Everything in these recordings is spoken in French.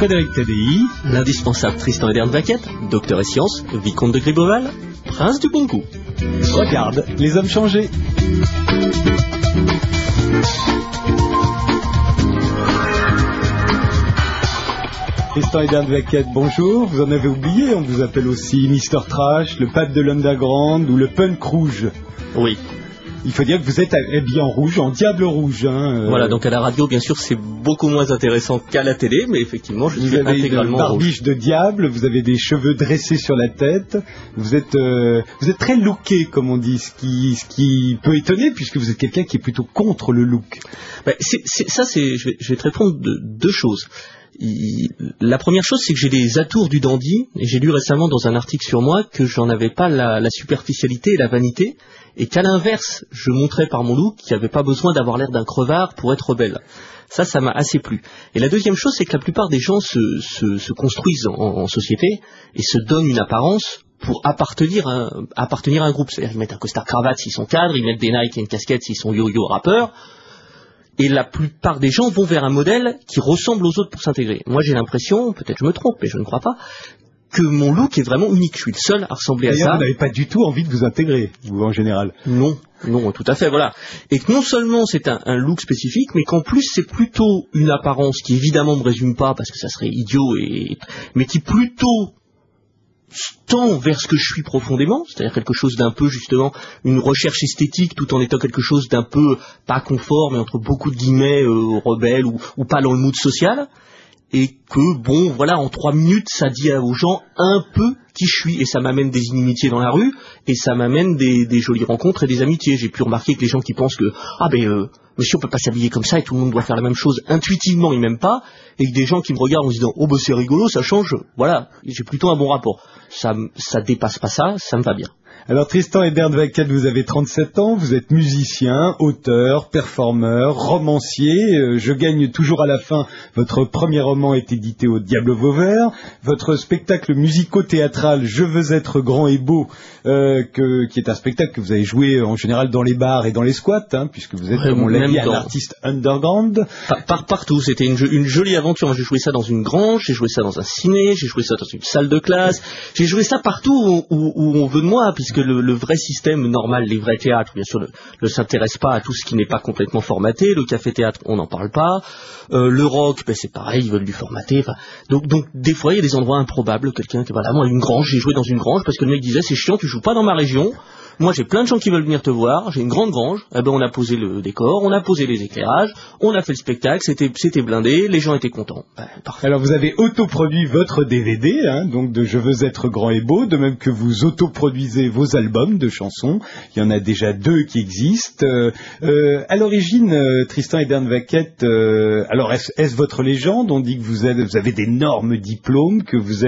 Frédéric Tadei, l'indispensable Tristan Edern Vaquette, docteur et sciences, vicomte de Gribeauval, prince du bon goût. Regarde, les hommes changés. Tristan Edern Vaquette, bonjour. Vous en avez oublié, on vous appelle aussi Mister Trash, le pape de l'underground ou le punk rouge. Oui. Il faut dire que vous êtes habillé en rouge, en diable rouge. Voilà, donc à la radio, bien sûr, c'est beaucoup moins intéressant qu'à la télé, mais effectivement, je suis intégralement rouge. Vous avez une barbiche de diable, vous avez des cheveux dressés sur la tête, vous êtes très looké, comme on dit, ce qui peut étonner, puisque vous êtes quelqu'un qui est plutôt contre le look. Je vais te répondre de deux choses. La première chose, c'est que j'ai des atours du dandy, et j'ai lu récemment dans un article sur moi que j'en avais pas la superficialité et la vanité, et qu'à l'inverse, je montrais par mon look qu'il n'y avait pas besoin d'avoir l'air d'un crevard pour être belle. Ça m'a assez plu. Et la deuxième chose, c'est que la plupart des gens se construisent en société et se donnent une apparence pour appartenir à un groupe. C'est-à-dire qu'ils mettent un costard-cravate s'ils sont cadres, ils mettent des Nike et une casquette s'ils sont yo-yo rappeurs. Et la plupart des gens vont vers un modèle qui ressemble aux autres pour s'intégrer. Moi, j'ai l'impression, peut-être je me trompe, mais je ne crois pas, que mon look est vraiment unique. Je suis le seul à ressembler à ça. Vous n'avez pas du tout envie de vous intégrer, vous, en général. Non, tout à fait, voilà. Et que non seulement c'est un look spécifique, mais qu'en plus c'est plutôt une apparence qui évidemment ne me résume pas, parce que ça serait idiot, mais qui plutôt tend vers ce que je suis profondément, c'est-à-dire quelque chose d'un peu, justement, une recherche esthétique tout en étant quelque chose d'un peu, pas confort, mais entre beaucoup de guillemets, rebelle ou pas dans le mood social, et que, bon, voilà, en 3 minutes, ça dit aux gens un peu qui je suis, et ça m'amène des inimitiés dans la rue, et ça m'amène des jolies rencontres et des amitiés. J'ai pu remarquer que les gens qui pensent que, monsieur, on peut pas s'habiller comme ça et tout le monde doit faire la même chose, intuitivement, ils m'aiment pas, et que des gens qui me regardent en se disant, oh, c'est rigolo, ça change, voilà, j'ai plutôt un bon rapport. Ça dépasse pas ça me va bien. Alors Tristan Edern Vaquette, vous avez 37 ans, vous êtes musicien, auteur, performeur, romancier. Je gagne toujours à la fin. Votre premier roman est édité au Diable Vauvert. Votre spectacle musico-théâtral Je veux être grand et beau, qui est un spectacle que vous avez joué en général dans les bars et dans les squats, puisque vous êtes, comme on l'a dit, un artiste underground. Partout, c'était une jolie aventure. J'ai joué ça dans une grange, j'ai joué ça dans un ciné, j'ai joué ça dans une salle de classe, j'ai joué ça partout où on veut de moi, puisque le vrai système normal, les vrais théâtres, bien sûr, ne s'intéresse pas à tout ce qui n'est pas complètement formaté. Le café-théâtre, on n'en parle pas. Le rock, c'est pareil, ils veulent du formaté. Donc, des fois, il y a des endroits improbables. Quelqu'un qui, voilà, moi, une grange, j'ai joué dans une grange parce que le mec disait, c'est chiant, tu joues pas dans ma région. Moi, j'ai plein de gens qui veulent venir te voir. J'ai une grande grange. On a posé le décor, on a posé les éclairages, on a fait le spectacle. C'était blindé. Les gens étaient contents. Parfait. Alors, vous avez autoproduit votre DVD, donc de Je veux être grand et beau, de même que vous autoproduisez vos albums de chansons. Il y en a déjà 2 qui existent. À l'origine, Tristan Edern Vaquette, alors est-ce votre légende? On dit que vous avez d'énormes diplômes, que vous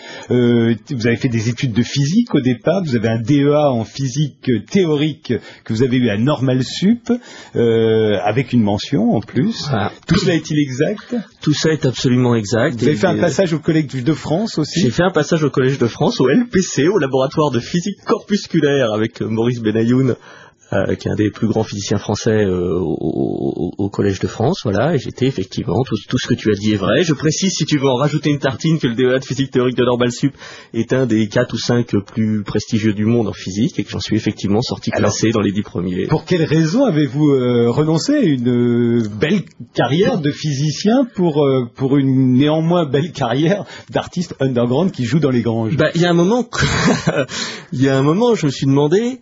avez fait des études de physique au départ. Vous avez un DEA en physique théorique que vous avez eu à Normal Sup, avec une mention en plus. Tout cela est-il exact? Tout ça est absolument exact. Vous avez fait un passage au Collège de France aussi? J'ai fait un passage au Collège de France, au LPC, au laboratoire de physique corpusculaire, avec Maurice Benayoun, qui est un des plus grands physiciens français au Collège de France, voilà, et j'étais effectivement, tout ce que tu as dit est vrai. Je précise, si tu veux en rajouter une tartine, que le DEA de physique théorique de Normal Sup est un des 4 ou 5 plus prestigieux du monde en physique, et que j'en suis effectivement sorti classé dans les 10 premiers. Pour quelle raison avez-vous renoncé à une belle carrière de physicien pour une néanmoins belle carrière d'artiste underground qui joue dans les granges? Il y a un moment, je me suis demandé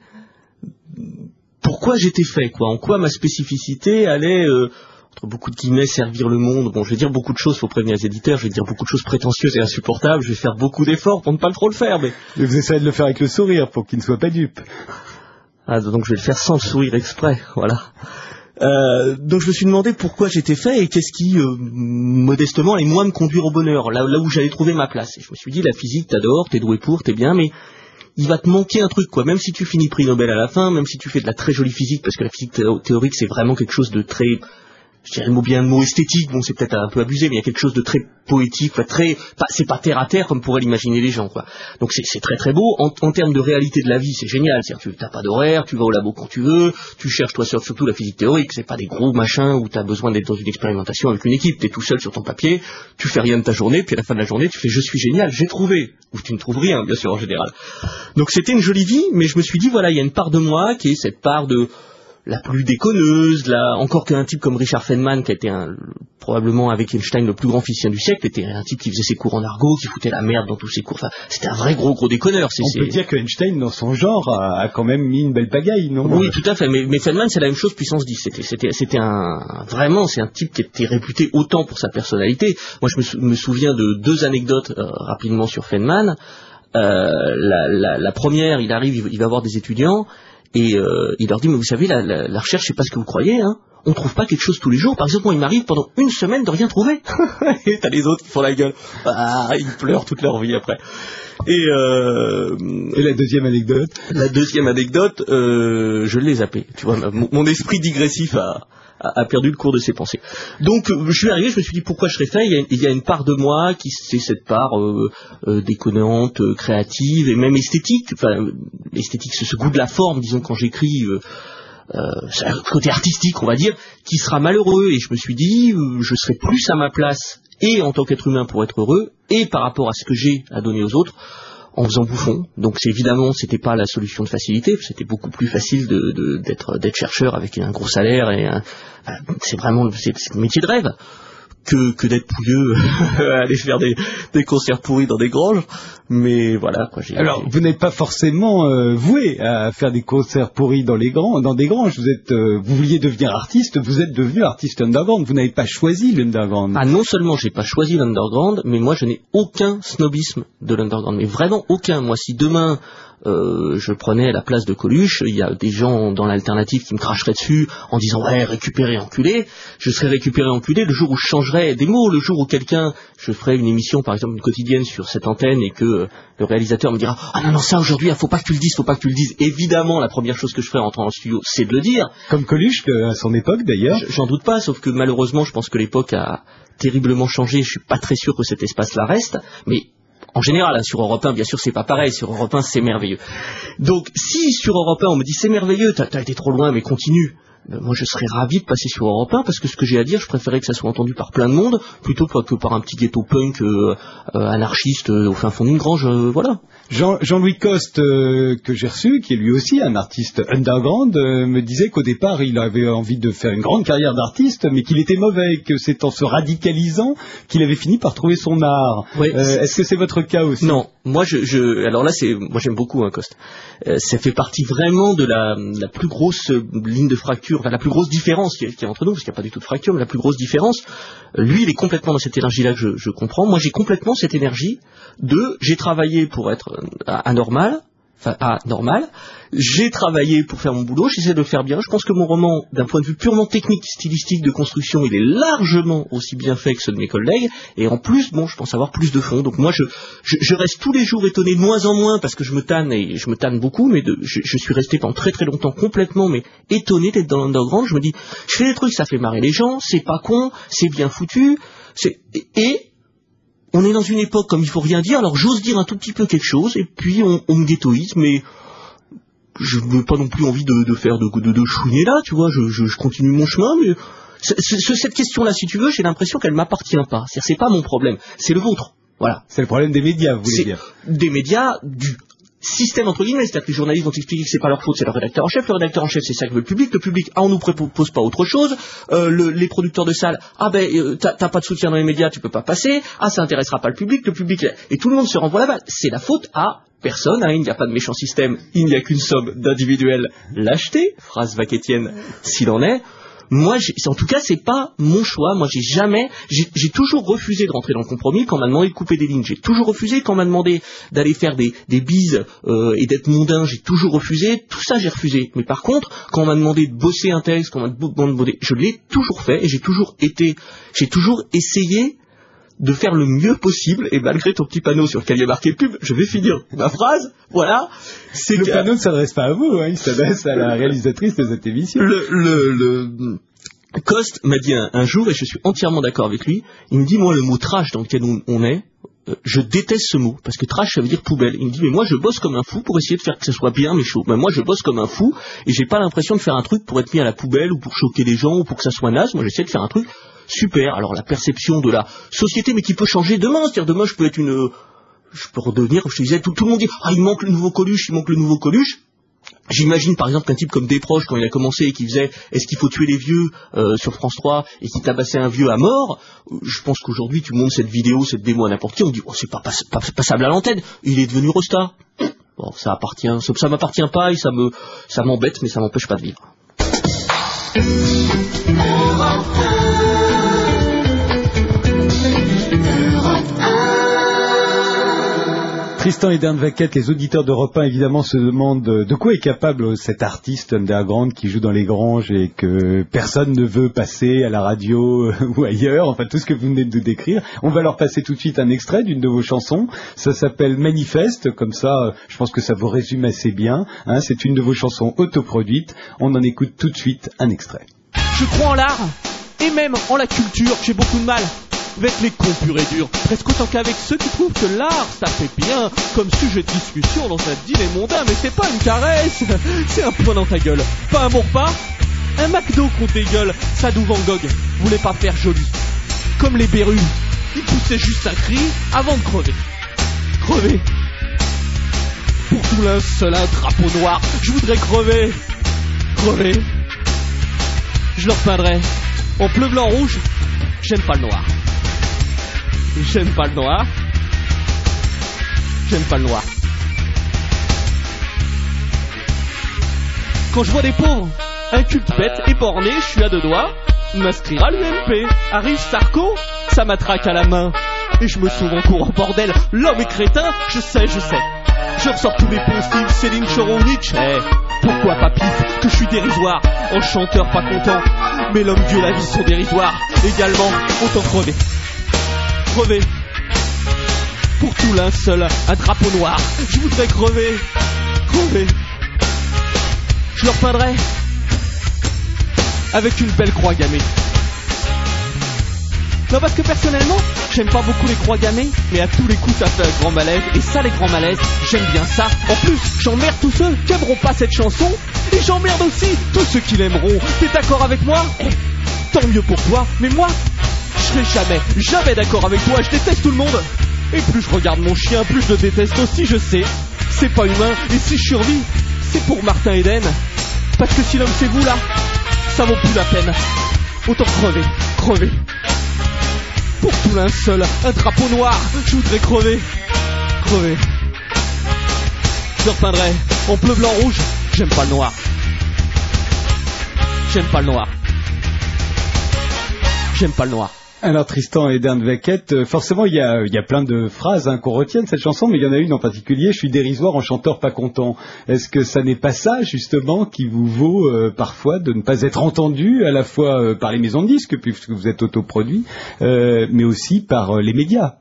pourquoi j'étais fait, quoi. En quoi ma spécificité allait, entre beaucoup de guillemets, servir le monde. Bon, je vais dire beaucoup de choses, faut prévenir les éditeurs, je vais dire beaucoup de choses prétentieuses et insupportables, je vais faire beaucoup d'efforts pour ne pas trop le faire, mais... Vous essayez de le faire avec le sourire, pour qu'il ne soit pas dupe. Donc je vais le faire sans le sourire exprès, voilà. Donc je me suis demandé pourquoi j'étais fait et qu'est-ce qui, modestement, allait moi me conduire au bonheur, là où j'allais trouver ma place. Et je me suis dit, la physique, t'adores, t'es doué pour, t'es bien, mais... il va te manquer un truc, quoi. Même si tu finis prix Nobel à la fin, même si tu fais de la très jolie physique, parce que la physique théorique, c'est vraiment quelque chose de très je dirais le mot esthétique, bon c'est peut-être un peu abusé, mais il y a quelque chose de très poétique, c'est pas terre à terre comme pourraient l'imaginer les gens, quoi. Donc c'est très très beau. En termes de réalité de la vie, c'est génial. C'est-à-dire, tu n'as pas d'horaire, tu vas au labo quand tu veux, tu cherches toi surtout la physique théorique, c'est pas des gros machins où tu as besoin d'être dans une expérimentation avec une équipe, tu es tout seul sur ton papier, tu fais rien de ta journée, puis à la fin de la journée, tu fais je suis génial, j'ai trouvé. Ou tu ne trouves rien, bien sûr, en général. Donc c'était une jolie vie, mais je me suis dit, voilà, il y a une part de moi qui est cette part de la plus déconneuse, encore qu'un type comme Richard Feynman, qui a été probablement avec Einstein le plus grand physicien du siècle, était un type qui faisait ses cours en argot, qui foutait la merde dans tous ses cours. Enfin, c'était un vrai gros déconneur. On peut dire que Einstein, dans son genre, a quand même mis une belle pagaille, non? Oui, tout à fait. Mais Feynman, c'est la même chose puissance 10. C'était vraiment, c'est un type qui était réputé autant pour sa personnalité. Moi, je me souviens de 2 anecdotes rapidement sur Feynman. La première, il arrive, il va voir des étudiants. Et il leur dit, mais vous savez, la recherche, c'est pas ce que vous croyez, hein. On trouve pas quelque chose tous les jours. Par exemple, moi, il m'arrive pendant une semaine de rien trouver. Et t'as les autres qui font la gueule. Ils pleurent toute leur vie après. Et la deuxième anecdote? La deuxième anecdote, je l'ai zappée. Tu vois, mon esprit digressif a perdu le cours de ses pensées. Donc je suis arrivé, je me suis dit pourquoi je serais fait. Il y a une part de moi qui c'est cette part déconnante, créative et même esthétique. Enfin, esthétique, c'est ce goût de la forme, disons quand j'écris. C'est un côté artistique, on va dire, qui sera malheureux. Et je me suis dit, je serai plus à ma place et en tant qu'être humain pour être heureux et par rapport à ce que j'ai à donner aux autres en faisant bouffon. Donc évidemment, c'était pas la solution de facilité, c'était beaucoup plus facile d'être chercheur avec un gros salaire et c'est vraiment le métier de rêve que d'être pouilleux aller faire des concerts pourris dans des granges. Mais voilà quoi. Alors vous n'êtes pas forcément voué à faire des concerts pourris dans des granges. Vous vouliez devenir artiste, vous êtes devenu artiste underground. Vous n'avez pas choisi l'underground. Ah, non seulement j'ai pas choisi l'underground, mais moi je n'ai aucun snobisme de l'underground, mais vraiment aucun. Moi, si demain je prenais la place de Coluche, il y a des gens dans l'alternative qui me cracheraient dessus en disant ouais, récupéré enculé, je serais récupéré enculé le jour où je changerais des mots, le jour où je ferais une émission, par exemple une quotidienne sur cette antenne et que le réalisateur me dira ah non ça aujourd'hui, faut pas que tu le dises. Évidemment, la première chose que je ferais en entrant dans le studio, c'est de le dire. Comme Coluche à son époque d'ailleurs. J'en doute pas, sauf que malheureusement, je pense que l'époque a terriblement changé, je suis pas très sûr que cet espace-là reste, mais en général, hein, sur Europe 1, bien sûr, c'est pas pareil. Sur Europe 1, c'est merveilleux. Donc, si sur Europe 1, on me dit c'est merveilleux, t'as été trop loin, mais continue. Moi, je serais ravi de passer sur Europe 1 parce que ce que j'ai à dire, je préférais que ça soit entendu par plein de monde plutôt que par un petit ghetto punk anarchiste au fin fond d'une grange. Voilà. Jean-Louis Coste, que j'ai reçu, qui est lui aussi un artiste underground, me disait qu'au départ, il avait envie de faire une grande carrière d'artiste, mais qu'il était mauvais, que c'est en se radicalisant qu'il avait fini par trouver son art. Oui, est-ce que c'est votre cas aussi? Non. Moi, alors là, moi, j'aime beaucoup Coste. Ça fait partie vraiment de la plus grosse ligne de fracture, enfin la plus grosse différence qu'il y a entre nous, parce qu'il n'y a pas du tout de fracture, mais la plus grosse différence, lui, il est complètement dans cette énergie-là que je comprends. Moi, j'ai complètement cette énergie j'ai travaillé pour être anormal, j'ai travaillé pour faire mon boulot, j'essaie de le faire bien. Je pense que mon roman, d'un point de vue purement technique, stylistique, de construction, il est largement aussi bien fait que ceux de mes collègues, et en plus, je pense avoir plus de fond. Donc moi, je reste tous les jours étonné de moins en moins, parce que je me tanne beaucoup, mais je suis resté pendant très très longtemps complètement, mais étonné d'être dans l'underground. Je me dis, je fais des trucs, ça fait marrer les gens, c'est pas con, c'est bien foutu, et on est dans une époque comme il faut rien dire, alors j'ose dire un tout petit peu quelque chose, et puis on me ghettoise, mais je n'ai pas non plus envie de faire de chouiner là, tu vois, je continue mon chemin, mais cette question-là, si tu veux, j'ai l'impression qu'elle m'appartient pas. C'est pas mon problème, c'est le vôtre. Voilà. C'est le problème des médias, vous voulez dire. Des médias, du système entre guillemets, c'est-à-dire que les journalistes vont expliquer que c'est pas leur faute, c'est leur rédacteur en chef. Le rédacteur en chef, c'est ça que veut le public, on nous propose pas autre chose. Les producteurs de salles, t'as pas de soutien dans les médias, tu peux pas passer. Ça intéressera pas le public, et tout le monde se renvoie la balle. C'est la faute à personne, il n'y a pas de méchant système, il n'y a qu'une somme d'individuelle lâcheté, phrase vaquetienne s'il en est. Moi, en tout cas, c'est pas mon choix. Moi, j'ai toujours refusé de rentrer dans le compromis quand on m'a demandé de couper des lignes. J'ai toujours refusé quand on m'a demandé d'aller faire des bises et d'être mondain. J'ai toujours refusé. Tout ça, j'ai refusé. Mais par contre, quand on m'a demandé de bosser un texte, quand on m'a demandé, je l'ai toujours fait et j'ai toujours essayé de faire le mieux possible, et malgré ton petit panneau sur lequel il y a marqué pub, je vais finir ma phrase, voilà. Panneau ne s'adresse pas à vous, il s'adresse à la réalisatrice de cette émission. Coste m'a dit un jour, et je suis entièrement d'accord avec lui, il me dit, moi, le mot trash dans lequel on est, je déteste ce mot, parce que trash, ça veut dire poubelle. Il me dit, mais moi, je bosse comme un fou pour essayer de faire que ça soit bien, mais chaud. Ben, moi, je bosse comme un fou, et j'ai pas l'impression de faire un truc pour être mis à la poubelle, ou pour choquer les gens, ou pour que ça soit naze. Moi, j'essaie de faire un truc super. Alors, la perception de la société, mais qui peut changer demain. C'est-à-dire, demain, je peux redevenir, je te disais, tout le monde dit, ah, il manque le nouveau Coluche. J'imagine par exemple qu'un type comme Desproges, quand il a commencé et qui faisait est-ce qu'il faut tuer les vieux sur France 3 et qui tabassait un vieux à mort, je pense qu'aujourd'hui tu montres cette vidéo, cette démo à n'importe qui, on dit oh c'est pas passable à l'antenne, il est devenu Rosta. Bon, ça m'appartient pas et ça m'embête, mais ça m'empêche pas de vivre. Tristan Edern-Vaquette, les auditeurs d'Europe 1 évidemment se demandent de quoi est capable cet artiste underground qui joue dans les granges et que personne ne veut passer à la radio ou ailleurs, enfin tout ce que vous venez de décrire. On va leur passer tout de suite un extrait d'une de vos chansons, ça s'appelle Manifeste, comme ça je pense que ça vous résume assez bien, hein. C'est une de vos chansons autoproduites, on en écoute tout de suite un extrait. Je crois en l'art et même en la culture, j'ai beaucoup de mal avec les cons purs et durs, presque autant qu'avec ceux qui trouvent que l'art ça fait bien comme sujet de discussion dans un dîner mondain. Mais c'est pas une caresse, c'est un point dans ta gueule. Pas un bon repas, un McDo contre des gueules. Sardou Van Gogh voulait pas faire joli comme les Bérus, il poussait juste un cri avant de crever. Pour tout linceul un drapeau noir, je voudrais crever. Je leur peindrais en bleu, blanc, rouge. J'aime pas le noir. Quand je vois des pauvres, un culte bête et borné, je suis à deux doigts de m'inscrire à l'UMP. Arrive Sarko, ça m'attraque à la main et je me sauve en courant, bordel. L'homme est crétin, je sais. Je ressors tous les possibles, Céline Choron, Nietzsche. Pourquoi pas pif que je suis dérisoire, en chanteur pas content, mais l'homme Dieu la vie sont dérisoires. Également, autant crever. Pour tout linceul, un drapeau noir, je voudrais crever. Je leur peindrais avec une belle croix gammée. Non, parce que personnellement, j'aime pas beaucoup les croix gammées, mais à tous les coups ça fait un grand malaise, et ça, les grands malaises, j'aime bien ça. En plus, j'emmerde tous ceux qui aimeront pas cette chanson, et j'emmerde aussi tous ceux qui l'aimeront. T'es d'accord avec moi? Tant mieux pour toi, mais moi, je serai jamais d'accord avec toi, je déteste tout le monde. Et plus je regarde mon chien, plus je le déteste aussi, je sais. C'est pas humain, et si je survis, c'est pour Martin Eden. Parce que si l'homme c'est vous là, ça vaut plus la peine. Autant crever. Pour tout linceul, un drapeau noir, je voudrais crever. Je leur peindrais en bleu, blanc, rouge, j'aime pas le noir. Alors Tristan Edern-Vaquette, forcément il y a plein de phrases qu'on retient de cette chanson, mais il y en a une en particulier, je suis dérisoire en chanteur pas content. Est-ce que ça n'est pas ça justement qui vous vaut parfois de ne pas être entendu à la fois par les maisons de disques, puisque vous êtes autoproduit, mais aussi par les médias?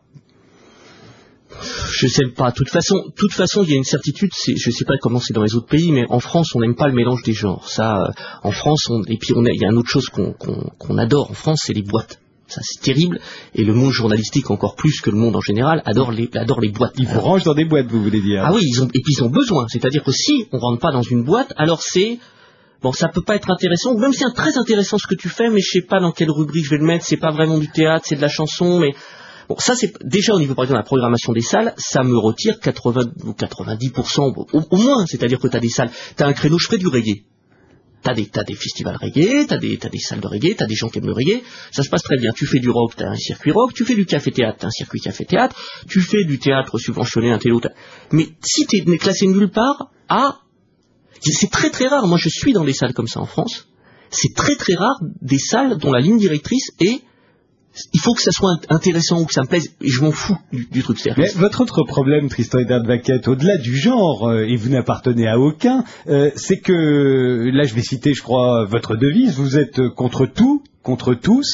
Je sais pas. De toute façon, il y a une certitude. Je sais pas comment c'est dans les autres pays, mais en France, on n'aime pas le mélange des genres. Ça, en France, il y a une autre chose qu'on adore en France, c'est les boîtes. Ça, c'est terrible. Et le monde journalistique, encore plus que le monde en général, adore les boîtes. Ils vous rangent dans des boîtes, vous voulez dire? Ah oui, et puis ils ont besoin. C'est-à-dire que si on rentre pas dans une boîte, alors bon, ça peut pas être intéressant, ou même c'est très intéressant ce que tu fais, mais je sais pas dans quelle rubrique je vais le mettre. C'est pas vraiment du théâtre, c'est de la chanson, mais bon, ça c'est déjà au niveau par exemple de la programmation des salles, ça me retire 80 ou 90% au moins. C'est-à-dire que t'as des salles, t'as un créneau, je ferai du reggae. T'as des festivals reggae, t'as des salles de reggae, t'as des gens qui aiment le reggae, ça se passe très bien. Tu fais du rock, t'as un circuit rock, tu fais du café-théâtre, t'as un circuit café-théâtre, tu fais du théâtre subventionné, un tel autre. Mais si t'es classé nulle part, c'est très très rare. Moi je suis dans des salles comme ça en France, c'est très très rare des salles dont la ligne directrice est il faut que ça soit intéressant ou que ça me plaise, et je m'en fous du truc sérieux. Mais votre autre problème, Tristan Edern-Vaquette, au-delà du genre, et vous n'appartenez à aucun, c'est que, là je vais citer, je crois, votre devise, vous êtes contre tout, contre tous,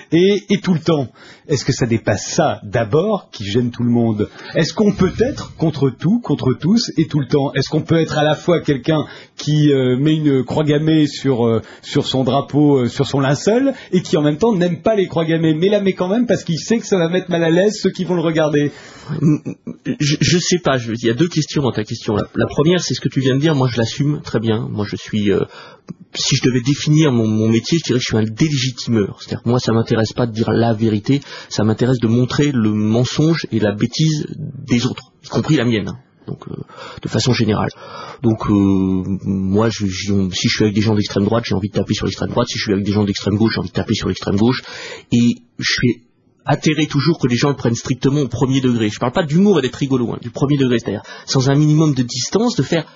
et tout le temps. Est-ce que ça dépasse ça, d'abord, qui gêne tout le monde? Est-ce qu'on peut être contre tout, contre tous, et tout le temps? Est-ce qu'on peut être à la fois quelqu'un qui met une croix gammée sur son drapeau, sur son linceul, et qui en même temps n'aime pas les croix gammées, mais la met quand même parce qu'il sait que ça va mettre mal à l'aise ceux qui vont le regarder? Je sais pas, il y a deux questions dans ta question. La première, c'est ce que tu viens de dire, moi je l'assume très bien. Moi je suis, si je devais définir mon métier, je dirais que je suis un délégitimeur. C'est-à-dire que moi ça m'intéresse pas de dire la vérité, ça m'intéresse de montrer le mensonge et la bêtise des autres, y compris la mienne. Donc, de façon générale. Donc, moi, si je suis avec des gens d'extrême droite, j'ai envie de taper sur l'extrême droite. Si je suis avec des gens d'extrême gauche, j'ai envie de taper sur l'extrême gauche. Et je suis atterré toujours que les gens le prennent strictement au premier degré. Je parle pas d'humour et d'être rigolo, hein, du premier degré, c'est-à-dire sans un minimum de distance, de faire...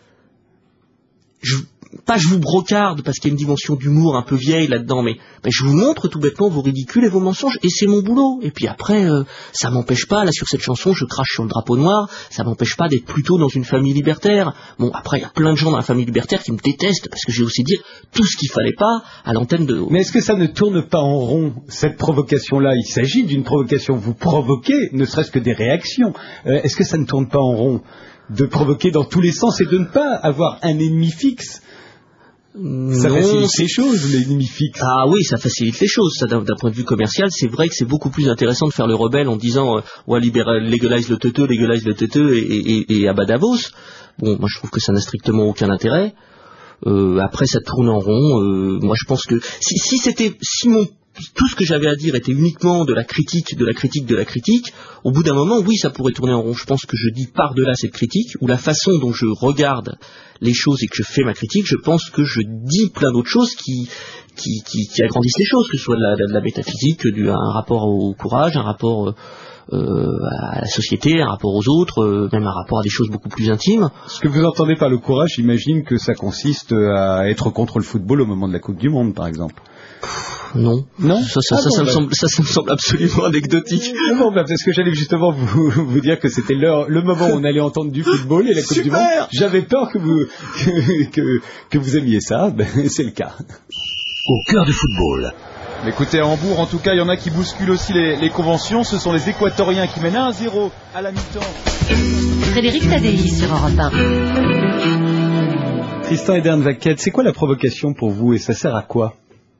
je vous brocarde parce qu'il y a une dimension d'humour un peu vieille là-dedans, mais je vous montre tout bêtement vos ridicules et vos mensonges, et c'est mon boulot. Et puis après, ça m'empêche pas, là sur cette chanson, je crache sur le drapeau noir, ça m'empêche pas d'être plutôt dans une famille libertaire. Bon, après, il y a plein de gens dans la famille libertaire qui me détestent, parce que je vais aussi dire tout ce qu'il fallait pas à l'antenne de... Mais est-ce que ça ne tourne pas en rond, cette provocation-là? Il s'agit d'une provocation, vous provoquez, ne serait-ce que des réactions. Est-ce que ça ne tourne pas en rond de provoquer dans tous les sens et de ne pas avoir un ennemi fixe? Ça facilite les choses, l'ennemi fixe. Ah oui, ça facilite les choses. Ça, d'un point de vue commercial, c'est vrai que c'est beaucoup plus intéressant de faire le rebelle en disant ouais, légalise le teuteux et abat Davos. Bon, moi je trouve que ça n'a strictement aucun intérêt. Après, ça tourne en rond. Moi, je pense que tout ce que j'avais à dire était uniquement de la critique, au bout d'un moment, oui, ça pourrait tourner en rond. Je pense que je dis par-delà cette critique, ou la façon dont je regarde les choses et que je fais ma critique, je pense que je dis plein d'autres choses qui agrandissent les choses, que ce soit de la métaphysique, un rapport au courage, un rapport à la société, un rapport aux autres, même un rapport à des choses beaucoup plus intimes. Ce que vous entendez par le courage, j'imagine que ça consiste à être contre le football au moment de la Coupe du Monde, par exemple. Non. Ça me semble absolument anecdotique. Non, parce que j'allais justement vous dire que c'était le moment où on allait entendre du football et la Coupe du Monde. J'avais peur que vous aimiez ça. C'est le cas. Au cœur du football. Écoutez, à Hambourg, en tout cas, il y en a qui bousculent aussi les conventions. Ce sont les Équatoriens qui mènent 1-0 à la mi-temps. Frédéric Tadei sur Europe 1. Tristan Edern-Vaquette, c'est quoi la provocation pour vous et ça sert à quoi?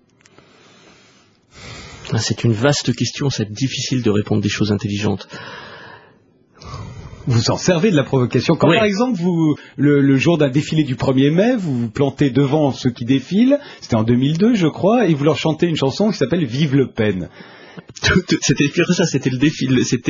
C'est une vaste question, c'est difficile de répondre des choses intelligentes. Vous en servez de la provocation. Quand par exemple, le jour d'un défilé du 1er mai, vous vous plantez devant ceux qui défilent, c'était en 2002 je crois, et vous leur chantez une chanson qui s'appelle Vive Le Pen. C'était ça, c'était le défilé, c'était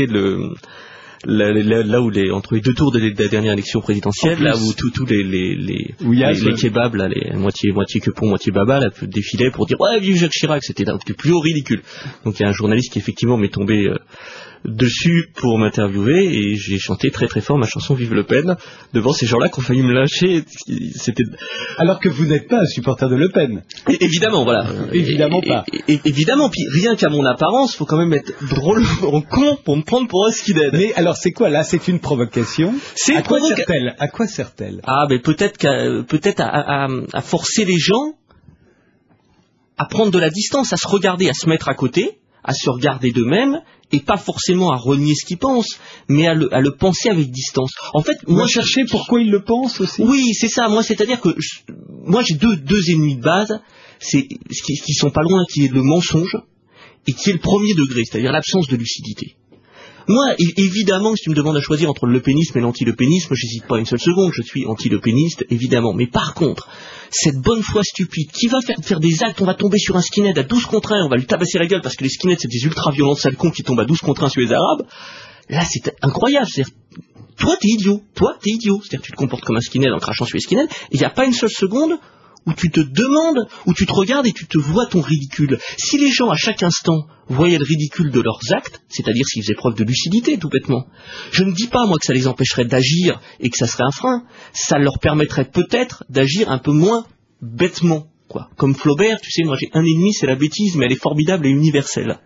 là où entre les deux tours de la dernière élection présidentielle, là où tous les kebabs, là, les moitié quepon, moitié baba, là, défilaient pour dire ouais, vive Jacques Chirac, c'était le plus haut ridicule. Donc il y a un journaliste qui effectivement m'est tombé dessus pour m'interviewer et j'ai chanté très très fort ma chanson Vive Le Pen devant ces gens-là qui ont failli me lyncher. Alors que vous n'êtes pas un supporter de Le Pen. Évidemment, voilà. Évidemment pas. Évidemment, puis rien qu'à mon apparence, faut quand même être drôlement con pour me prendre pour un skinhead. Mais alors c'est quoi là? C'est une provocation. À quoi sert-elle? Ah, mais peut-être à forcer les gens à prendre de la distance, à se regarder, à se mettre à côté, à se regarder d'eux-mêmes, et pas forcément à renier ce qu'ils pensent, mais à le penser avec distance. En fait, moi chercher pourquoi ils le pensent aussi. Oui, c'est ça. Moi, c'est-à-dire que moi j'ai deux ennemis de base, c'est qui sont pas loin, qui est le mensonge et qui est le premier degré, c'est-à-dire l'absence de lucidité. Moi, évidemment, si tu me demandes à choisir entre le lepénisme et l'anti-lepénisme, j'hésite pas une seule seconde, je suis anti-lepéniste, évidemment. Mais par contre, cette bonne foi stupide qui va faire des actes, on va tomber sur un skinhead à 12 contre 1, on va lui tabasser la gueule parce que les skinheads, c'est des ultra-violents sales cons qui tombent à 12 contre 1 sur les Arabes, là, c'est incroyable. C'est-à-dire, toi, t'es idiot. C'est-à-dire, tu te comportes comme un skinhead en crachant sur les skinheads, et il n'y a pas une seule seconde où tu te demandes, où tu te regardes et tu te vois ton ridicule. Si les gens, à chaque instant, voyaient le ridicule de leurs actes, c'est-à-dire s'ils faisaient preuve de lucidité, tout bêtement, je ne dis pas, moi, que ça les empêcherait d'agir et que ça serait un frein. Ça leur permettrait peut-être d'agir un peu moins bêtement, quoi. Comme Flaubert, tu sais, moi, j'ai un ennemi, c'est la bêtise, mais elle est formidable et universelle.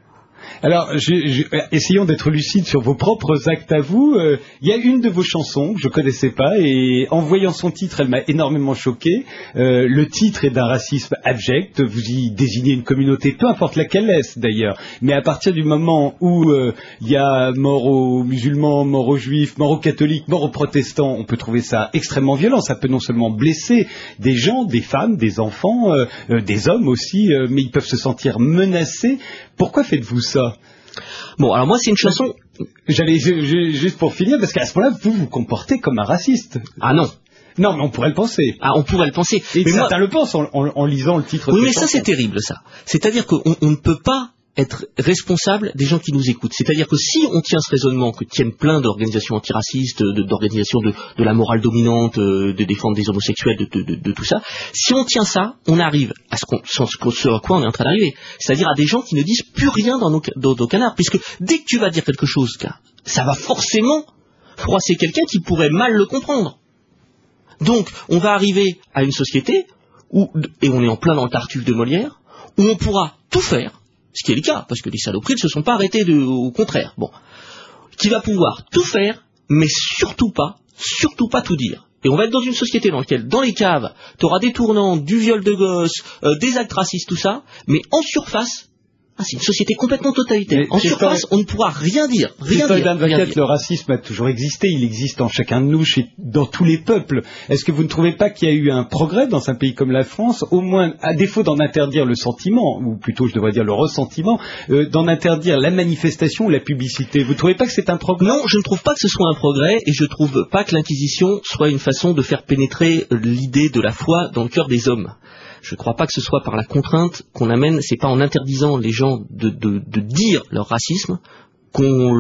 Alors, essayons d'être lucides sur vos propres actes à vous. Il y a une de vos chansons que je connaissais pas et en voyant son titre, elle m'a énormément choqué. Le titre est d'un racisme abject. Vous y désignez une communauté, peu importe laquelle est d'ailleurs. Mais à partir du moment où il y a mort aux musulmans, mort aux juifs, mort aux catholiques, mort aux protestants, on peut trouver ça extrêmement violent. Ça peut non seulement blesser des gens, des femmes, des enfants, des hommes aussi, mais ils peuvent se sentir menacés. Pourquoi faites-vous ça? Bon, alors moi, c'est une chanson... J'allais juste pour finir, parce qu'à ce moment-là, vous vous comportez comme un raciste. Ah non. Non, mais on pourrait le penser. Ah, on pourrait le penser. Et mais certains le pensent en lisant le titre. Oui, mais ça, c'est terrible, ça. C'est-à-dire qu'on ne peut pas être responsable des gens qui nous écoutent. C'est-à-dire que si on tient ce raisonnement que tiennent plein d'organisations antiracistes, d'organisations de la morale dominante, de défendre des homosexuels, de tout ça, si on tient ça, on arrive à ce à quoi on est en train d'arriver. C'est-à-dire à des gens qui ne disent plus rien dans nos canards. Puisque dès que tu vas dire quelque chose, ça va forcément froisser quelqu'un qui pourrait mal le comprendre. Donc, on va arriver à une société et on est en plein dans le Tartuffe de Molière, où on pourra tout faire, ce qui est le cas, parce que les saloperies ne se sont pas arrêtées au contraire. Bon. Qui va pouvoir tout faire, mais surtout pas tout dire. Et on va être dans une société dans laquelle, dans les caves, tu auras des tournants, du viol de gosses, des actes racistes, tout ça, mais en surface, c'est une société complètement totalitaire. En surface, on ne pourra rien dire. Le racisme a toujours existé, il existe en chacun de nous, dans tous les peuples. Est-ce que vous ne trouvez pas qu'il y a eu un progrès dans un pays comme la France, au moins, à défaut d'en interdire le sentiment, ou plutôt je devrais dire le ressentiment, d'en interdire la manifestation ou la publicité? Vous ne trouvez pas que c'est un progrès? Non, je ne trouve pas que ce soit un progrès, et je ne trouve pas que l'Inquisition soit une façon de faire pénétrer l'idée de la foi dans le cœur des hommes. Je ne crois pas que ce soit par la contrainte qu'on amène, c'est pas en interdisant les gens de dire leur racisme qu'on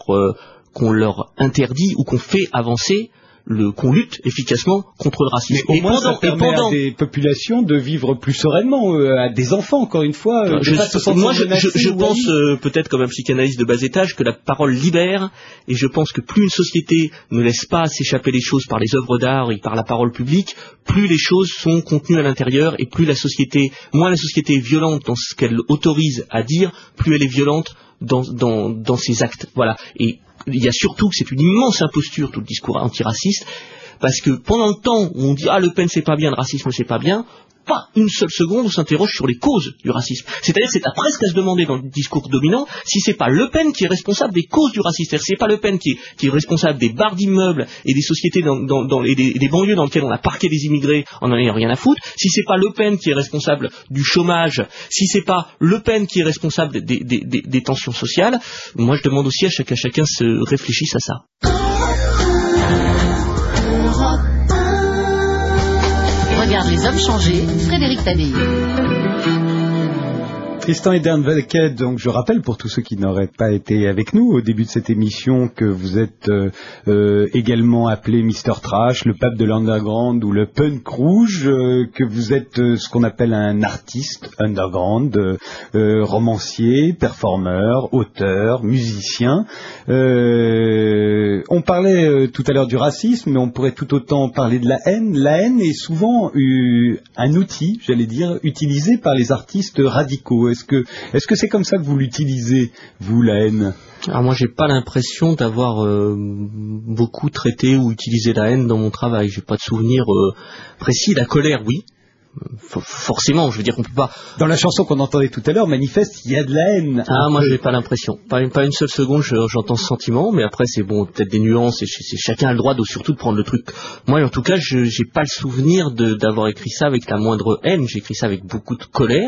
leur interdit ou qu'on fait avancer qu'on lutte efficacement contre le racisme. Mais au moins, ça permet à des populations de vivre plus sereinement, à des enfants, encore une fois. Je pense, peut-être comme un psychanalyste de bas étage, que la parole libère, et je pense que plus une société ne laisse pas s'échapper les choses par les œuvres d'art et par la parole publique, plus les choses sont contenues à l'intérieur, et moins la société est violente dans ce qu'elle autorise à dire, plus elle est violente dans ses actes. Voilà. Et il y a surtout que c'est une immense imposture, tout le discours antiraciste, parce que pendant le temps où on dit « Ah, Le Pen c'est pas bien, le racisme c'est pas bien », pas une seule seconde on s'interroge sur les causes du racisme. C'est-à-dire que c'est presque à se demander dans le discours dominant si c'est pas Le Pen qui est responsable des causes du racisme. C'est-à-dire que c'est pas Le Pen qui est responsable des barres d'immeubles et des sociétés et des banlieues dans lesquelles on a parqué les immigrés en ayant rien à foutre. Si c'est pas Le Pen qui est responsable du chômage, si c'est pas Le Pen qui est responsable des tensions sociales, moi je demande aussi à chacun se réfléchisse à ça. Regarde les hommes changer, Frédéric Tadei. Tristan Edern-Valquet, donc je rappelle pour tous ceux qui n'auraient pas été avec nous au début de cette émission que vous êtes également appelé Mr Trash, le pape de l'underground ou le punk rouge, que vous êtes ce qu'on appelle un artiste underground, romancier, performeur, auteur, musicien. On parlait tout à l'heure du racisme, mais on pourrait tout autant parler de la haine. La haine est souvent un outil, j'allais dire, utilisé par les artistes radicaux. Est-ce que c'est comme ça que vous l'utilisez, vous, la haine? Alors moi, j'ai pas l'impression d'avoir beaucoup traité ou utilisé la haine dans mon travail. J'ai pas de souvenir précis. La colère, oui. Forcément, je veux dire qu'on peut pas... Dans la chanson qu'on entendait tout à l'heure, Manifeste, il y a de la haine. Ah, moi, j'ai pas l'impression. Pas une seule seconde, j'entends ce sentiment, mais après, c'est bon, peut-être des nuances, et chacun a le droit surtout de prendre le truc. Moi, en tout cas, j'ai pas le souvenir d'avoir écrit ça avec la moindre haine. J'ai écrit ça avec beaucoup de colère,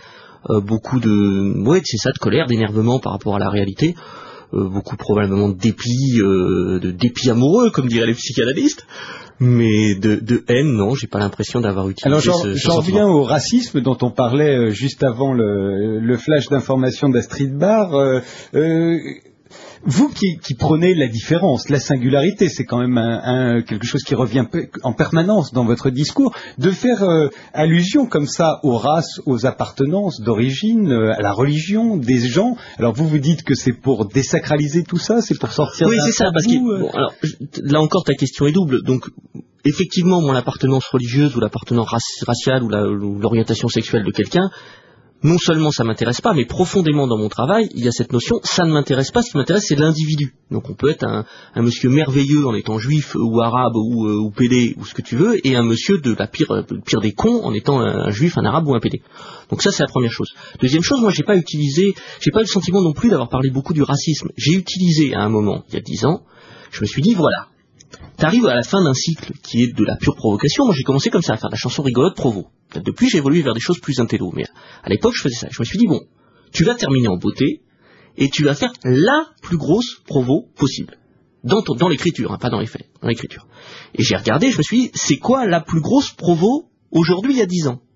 c'est ça, de colère, d'énervement par rapport à la réalité, beaucoup probablement de dépit amoureux, comme diraient les psychanalystes. Mais de haine, non, j'ai pas l'impression d'avoir utilisé Alors j'en reviens au racisme dont on parlait juste avant le flash d'information d'Astrid Barr. Vous qui prônez la différence, la singularité, c'est quand même quelque chose qui revient en permanence dans votre discours, de faire allusion comme ça aux races, aux appartenances d'origine, à la religion des gens. Alors vous dites que c'est pour désacraliser tout ça, c'est pour sortir d'un tabou. Oui, c'est ça, parce que bon, alors, là encore ta question est double. Donc effectivement, l'appartenance religieuse ou l'appartenance raciale ou l'orientation sexuelle de quelqu'un non seulement ça m'intéresse pas, mais profondément dans mon travail, il y a cette notion, ça ne m'intéresse pas, ce qui m'intéresse c'est l'individu. Donc on peut être un monsieur merveilleux en étant juif ou arabe ou pédé ou ce que tu veux, et un monsieur de la pire des cons en étant un juif, un arabe ou un pédé. Donc ça c'est la première chose. Deuxième chose, moi j'ai pas eu le sentiment non plus d'avoir parlé beaucoup du racisme. J'ai utilisé à un moment, il y a 10 ans, je me suis dit voilà, t'arrives à la fin d'un cycle qui est de la pure provocation. Moi j'ai commencé comme ça à faire de la chanson rigolote provo. Depuis j'ai évolué vers des choses plus intello, mais à l'époque je faisais ça. Je me suis dit bon, tu vas terminer en beauté et tu vas faire la plus grosse provo possible. Dans l'écriture, hein, pas dans les faits, dans l'écriture. Et j'ai regardé, je me suis dit, c'est quoi la plus grosse provo aujourd'hui il y a 10 ans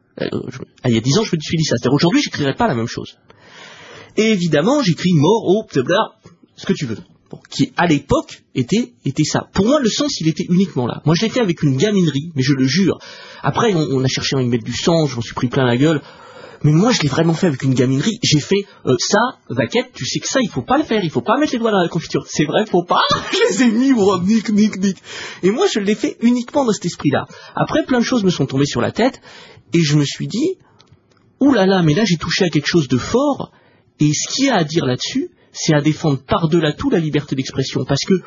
il y a 10 ans je me suis dit ça, c'est-à-dire aujourd'hui j'écrirais pas la même chose. Et évidemment j'écris mort au ce que tu veux. Qui à l'époque était ça. Pour moi, le sens, il était uniquement là. Moi, je l'ai fait avec une gaminerie, mais je le jure. Après, on a cherché à y mettre du sang, je m'en suis pris plein la gueule. Mais moi, je l'ai vraiment fait avec une gaminerie. J'ai fait ça, Vaquette, tu sais que ça, il faut pas le faire, il faut pas mettre les doigts dans la confiture. C'est vrai, faut pas. Je les ai mis, nique. Et moi, je l'ai fait uniquement dans cet esprit-là. Après, plein de choses me sont tombées sur la tête, et je me suis dit, oulala, mais là, j'ai touché à quelque chose de fort, et ce qu'il y a à dire là-dessus, c'est à défendre par-delà tout la liberté d'expression, parce que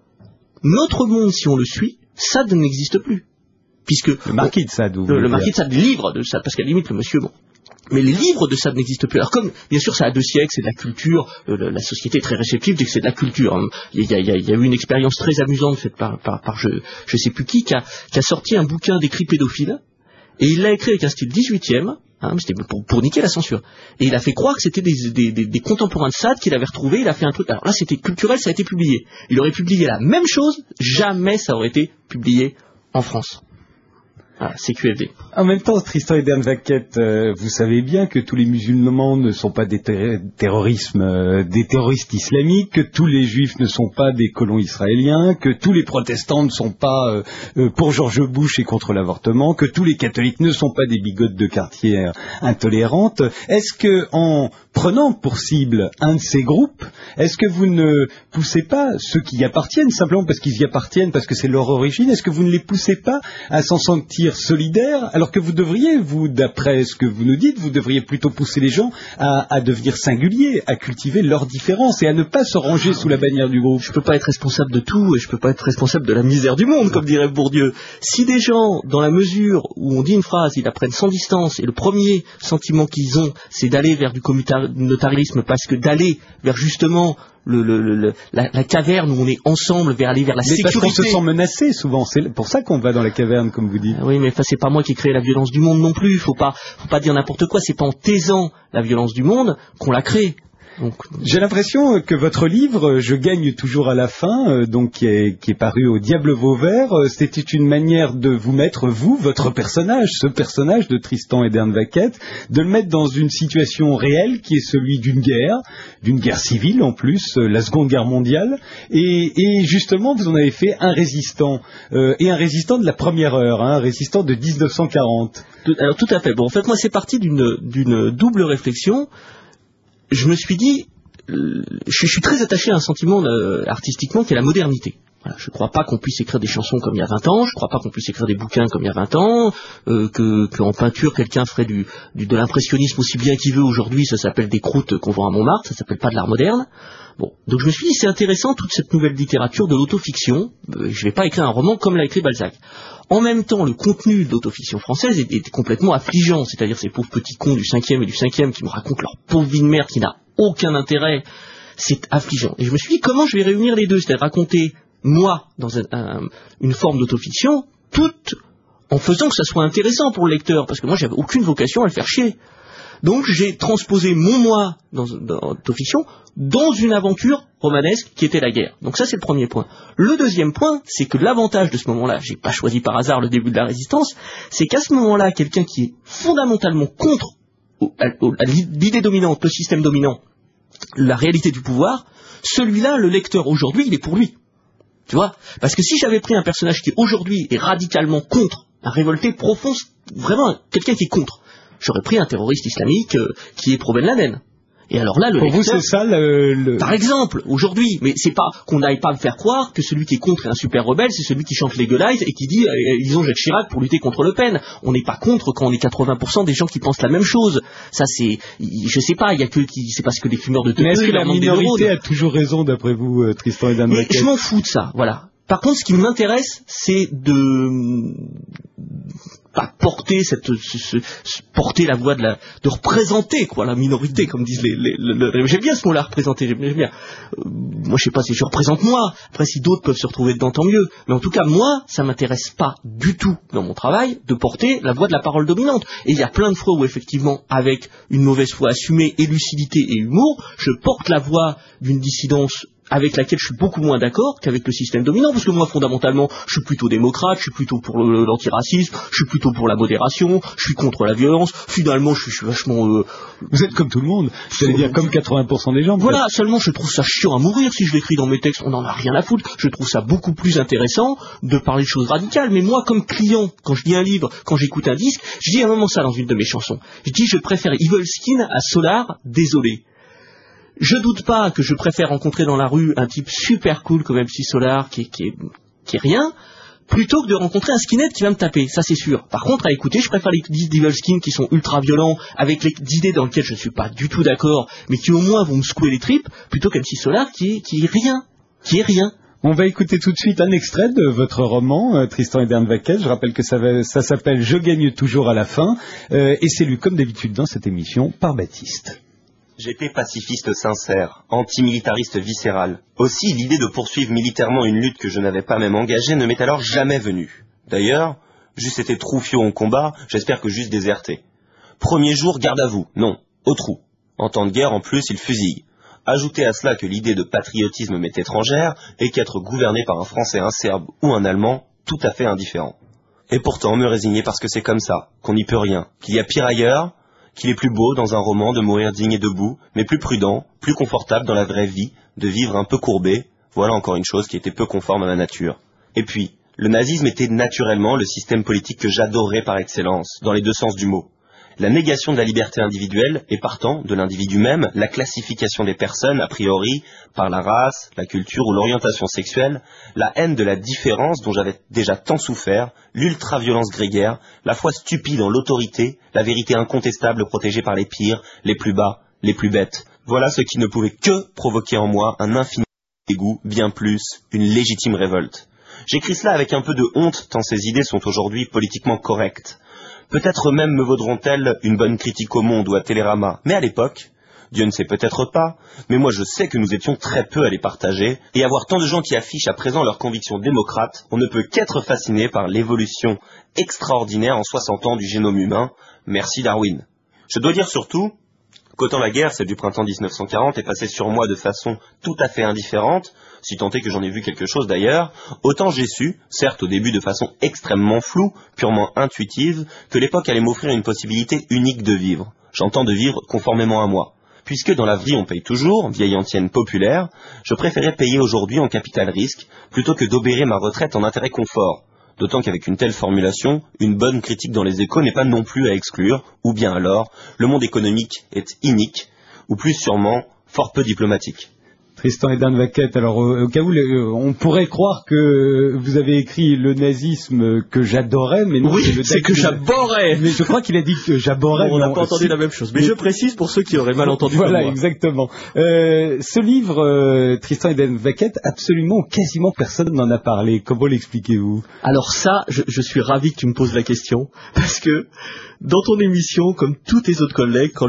notre monde, si on le suit, Sade n'existe plus. Puisque le marquis de Sade, le marquis de Sade, les livres de Sade, parce qu'à la limite, le monsieur, bon. Mais les livres de Sade n'existent plus. Alors comme, bien sûr, ça a 2 siècles, c'est de la culture, la société est très réceptive, dès que c'est de la culture. Il y a eu une expérience très amusante faite par je sais plus qui a sorti un bouquin d'écrits pédophiles, et il l'a écrit avec un style 18e, c'était pour niquer la censure. Et il a fait croire que c'était des contemporains de Sade qu'il avait retrouvés, il a fait un truc. Alors là, c'était culturel, ça a été publié. Il aurait publié la même chose, jamais ça aurait été publié en France. Voilà, c'est QFD. En même temps, Tristan et Dan Vaquette, vous savez bien que tous les musulmans ne sont pas des terroristes islamiques, que tous les juifs ne sont pas des colons israéliens, que tous les protestants ne sont pas pour George Bush et contre l'avortement, que tous les catholiques ne sont pas des bigotes de quartier intolérantes. Est-ce que, en prenant pour cible un de ces groupes, est-ce que vous ne poussez pas ceux qui y appartiennent, simplement parce qu'ils y appartiennent, parce que c'est leur origine, est-ce que vous ne les poussez pas à s'en sentir solidaires, alors que vous devriez, vous, d'après ce que vous nous dites, vous devriez plutôt pousser les gens à devenir singuliers, à cultiver leurs différences et à ne pas se ranger sous la bannière du groupe. Je peux pas être responsable de tout et je peux pas être responsable de la misère du monde, comme dirait Bourdieu. Si des gens, dans la mesure où on dit une phrase, ils la prennent sans distance et le premier sentiment qu'ils ont, c'est d'aller vers du communautarisme, parce que d'aller vers justement la caverne où on est ensemble, aller vers la sécurité. Parce qu'on se sent menacé souvent, c'est pour ça qu'on va dans la caverne, comme vous dites. Oui, mais c'est pas moi qui ai créé la violence du monde non plus. Faut pas dire n'importe quoi. C'est pas en taisant la violence du monde qu'on la crée. Donc, j'ai l'impression que votre livre, Je gagne toujours à la fin, qui est paru au Diable Vauvert, c'était une manière de vous mettre, vous, votre personnage, ce personnage de Tristan et d'Erne Vaquette, de le mettre dans une situation réelle qui est celui d'une guerre civile en plus, la Seconde Guerre mondiale, et justement vous en avez fait un résistant, et un résistant de la première heure, un résistant de 1940. Alors tout à fait. Bon, en fait, moi c'est parti d'une double réflexion. Je me suis dit, je suis très attaché à un sentiment artistiquement qui est la modernité. Voilà, je ne crois pas qu'on puisse écrire des chansons comme il y a 20 ans, je ne crois pas qu'on puisse écrire des bouquins comme il y a 20 ans, qu'en peinture quelqu'un ferait de l'impressionnisme aussi bien qu'il veut aujourd'hui, ça s'appelle des croûtes qu'on vend à Montmartre, ça s'appelle pas de l'art moderne. Bon, donc je me suis dit c'est intéressant toute cette nouvelle littérature de l'autofiction, je ne vais pas écrire un roman comme l'a écrit Balzac. En même temps, le contenu de l'autofiction française est complètement affligeant, c'est-à-dire ces pauvres petits cons du 5e et du 5e qui me racontent leur pauvre vie de merde qui n'a aucun intérêt, c'est affligeant. Et je me suis dit, comment je vais réunir les deux, c'est-à-dire raconter, moi, dans une forme d'autofiction, toute en faisant que ça soit intéressant pour le lecteur, parce que moi, j'avais aucune vocation à le faire chier. Donc, j'ai transposé mon moi dans l'autofiction dans une aventure romanesque qui était la guerre. Donc ça, c'est le premier point. Le deuxième point, c'est que l'avantage de ce moment-là, j'ai pas choisi par hasard le début de la résistance, c'est qu'à ce moment-là, quelqu'un qui est fondamentalement contre l'idée dominante, le système dominant, la réalité du pouvoir, celui-là, le lecteur aujourd'hui, il est pour lui. Tu vois ? Parce que si j'avais pris un personnage qui aujourd'hui est radicalement contre, un révolté profond, vraiment quelqu'un qui est contre, j'aurais pris un terroriste islamique qui est pro Ben Laden. Et alors là, le pour lecteur, vous, c'est ça par exemple, aujourd'hui, mais c'est pas qu'on n'aille pas me faire croire que celui qui est contre est un super rebelle, c'est celui qui chante Legalize et qui dit ils ont Jacques Chirac pour lutter contre Le Pen. On n'est pas contre quand on est 80% des gens qui pensent la même chose. Ça c'est, je sais pas, il y a que c'est parce que des fumeurs de mais est-ce que la minorité a toujours raison d'après vous, Tristan Edan Vaquette? Je m'en fous de ça, voilà. Par contre, ce qui m'intéresse, c'est de porter porter la voix de représenter la minorité, comme disent j'aime bien ce mot-là, représenter, j'aime bien. Moi, je sais pas si je représente moi. Après, si d'autres peuvent se retrouver dedans, tant mieux. Mais en tout cas, moi, ça m'intéresse pas du tout dans mon travail de porter la voix de la parole dominante. Et il y a plein de fois où effectivement, avec une mauvaise foi assumée et lucidité et humour, je porte la voix d'une dissidence avec laquelle je suis beaucoup moins d'accord qu'avec le système dominant, parce que moi, fondamentalement, je suis plutôt démocrate, je suis plutôt pour l'antiracisme, je suis plutôt pour la modération, je suis contre la violence, finalement, je suis vachement... Vous êtes comme tout le monde, j'allais dire comme 80% des gens. Voilà, seulement je trouve ça chiant à mourir si je l'écris dans mes textes, on n'en a rien à foutre, je trouve ça beaucoup plus intéressant de parler de choses radicales, mais moi, comme client, quand je lis un livre, quand j'écoute un disque, je dis à un moment ça dans une de mes chansons, je dis je préfère Evil Skin à Solar, désolé. Je doute pas que je préfère rencontrer dans la rue un type super cool comme MC Solar qui est rien, plutôt que de rencontrer un skinhead qui va me taper, ça c'est sûr. Par contre, à écouter, je préfère les disques d'Evil Skin qui sont ultra violents, avec des idées dans lesquelles je ne suis pas du tout d'accord, mais qui au moins vont me secouer les tripes, plutôt qu'MC Solar qui est rien. On va écouter tout de suite un extrait de votre roman, Tristan Edan Vaquette. Je rappelle que ça s'appelle « Je gagne toujours à la fin » et c'est lu comme d'habitude dans cette émission par Baptiste. J'étais pacifiste sincère, antimilitariste viscéral. Aussi, l'idée de poursuivre militairement une lutte que je n'avais pas même engagée ne m'est alors jamais venue. D'ailleurs, j'eusse été Troufiot en combat, j'espère que j'eusse déserté. Premier jour, garde à vous, non, au trou. En temps de guerre, en plus, il fusille. Ajoutez à cela que l'idée de patriotisme m'est étrangère et qu'être gouverné par un Français, un Serbe ou un Allemand, tout à fait indifférent. Et pourtant, me résigner parce que c'est comme ça, qu'on n'y peut rien, qu'il y a pire ailleurs, qu'il est plus beau dans un roman de mourir digne et debout, mais plus prudent, plus confortable dans la vraie vie, de vivre un peu courbé, voilà encore une chose qui était peu conforme à ma nature. Et puis, le nazisme était naturellement le système politique que j'adorais par excellence, dans les deux sens du mot. La négation de la liberté individuelle et partant de l'individu même, la classification des personnes a priori par la race, la culture ou l'orientation sexuelle, la haine de la différence dont j'avais déjà tant souffert, l'ultra-violence grégaire, la foi stupide en l'autorité, la vérité incontestable protégée par les pires, les plus bas, les plus bêtes. Voilà ce qui ne pouvait que provoquer en moi un infini dégoût, bien plus, une légitime révolte. J'écris cela avec un peu de honte tant ces idées sont aujourd'hui politiquement correctes. Peut-être même me vaudront-elles une bonne critique au Monde ou à Télérama, mais à l'époque, Dieu ne sait peut-être pas, mais moi je sais que nous étions très peu à les partager, et à voir tant de gens qui affichent à présent leurs convictions démocrates, on ne peut qu'être fasciné par l'évolution extraordinaire en 60 ans du génome humain. Merci Darwin. Je dois dire surtout qu'autant la guerre, celle du printemps 1940, est passée sur moi de façon tout à fait indifférente, si tant est que j'en ai vu quelque chose d'ailleurs, autant j'ai su, certes au début de façon extrêmement floue, purement intuitive, que l'époque allait m'offrir une possibilité unique de vivre. J'entends de vivre conformément à moi. Puisque dans la vie on paye toujours, vieille antienne populaire, je préférais payer aujourd'hui en capital risque, plutôt que d'obérer ma retraite en intérêt confort. D'autant qu'avec une telle formulation, une bonne critique dans les Échos n'est pas non plus à exclure, ou bien alors, le monde économique est inique, ou plus sûrement, fort peu diplomatique. Tristan Edan Vaquette, alors au cas où on pourrait croire que vous avez écrit le nazisme que j'adorais, mais non, oui, c'est que j'aborais. Mais je crois qu'il a dit que j'aborais. On n'a pas entendu la même chose, mais je précise pour ceux qui auraient mal entendu. Voilà, moi. Exactement. Ce livre, Tristan Edan Vaquette, absolument, quasiment personne n'en a parlé. Comment l'expliquez-vous? Alors ça, je suis ravi que tu me poses la question, parce que dans ton émission, comme tous tes autres collègues, quand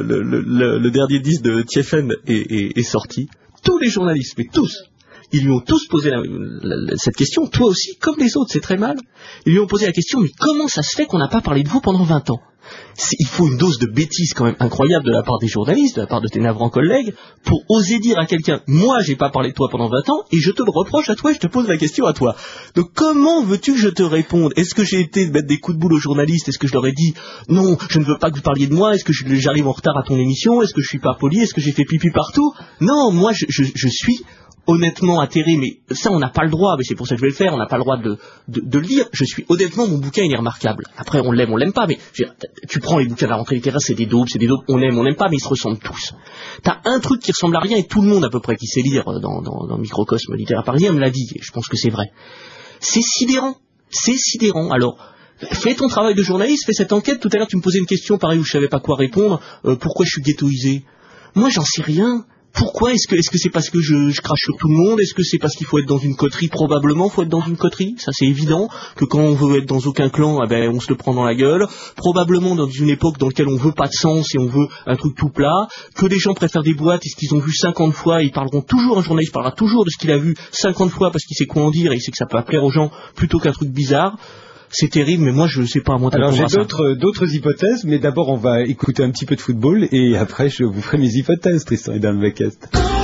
le dernier disque de Tiefen est sorti, tous les journalistes, mais tous, ils lui ont tous posé cette question, toi aussi, comme les autres, c'est très mal. Ils lui ont posé la question, mais comment ça se fait qu'on n'a pas parlé de vous pendant 20 ans? Il faut une dose de bêtise quand même incroyable de la part des journalistes, de la part de tes navrants collègues, pour oser dire à quelqu'un, moi j'ai pas parlé de toi pendant 20 ans, et je te le reproche à toi, et je te pose la question à toi. Donc comment veux-tu que je te réponde? Est-ce que j'ai été mettre des coups de boule aux journalistes? Est-ce que je leur ai dit, non, je ne veux pas que vous parliez de moi? Est-ce que j'arrive en retard à ton émission? Est-ce que je suis pas poli? Est-ce que j'ai fait pipi partout? Non, moi je suis honnêtement atterré, mais ça on n'a pas le droit, mais c'est pour ça que je vais le faire, on n'a pas le droit de le lire. Honnêtement, mon bouquin il est remarquable. Après on l'aime pas, mais tu prends les bouquins de la rentrée littéraire, c'est des daubes, on l'aime pas, mais ils se ressemblent tous. T'as un truc qui ressemble à rien et tout le monde à peu près qui sait lire dans le microcosme littéraire parisien me l'a dit, et je pense que c'est vrai. C'est sidérant. Alors, fais ton travail de journaliste, fais cette enquête. Tout à l'heure tu me posais une question pareil où je savais pas quoi répondre. Pourquoi je suis ghettoisé? Moi j'en sais rien. Pourquoi? Est-ce que c'est parce que je crache sur tout le monde? Est-ce que c'est parce qu'il faut être dans une coterie? Probablement faut être dans une coterie, ça c'est évident, que quand on veut être dans aucun clan, on se le prend dans la gueule. Probablement dans une époque dans laquelle on veut pas de sens et on veut un truc tout plat, que les gens préfèrent des boîtes et ce qu'ils ont vu 50 fois, ils parleront toujours, un journaliste parlera toujours de ce qu'il a vu 50 fois parce qu'il sait quoi en dire et il sait que ça peut plaire aux gens plutôt qu'un truc bizarre. C'est terrible, mais moi je ne sais pas. Alors j'ai d'autres hypothèses, mais d'abord on va écouter un petit peu de football et après je vous ferai mes hypothèses, Tristan Edern-Vaquette.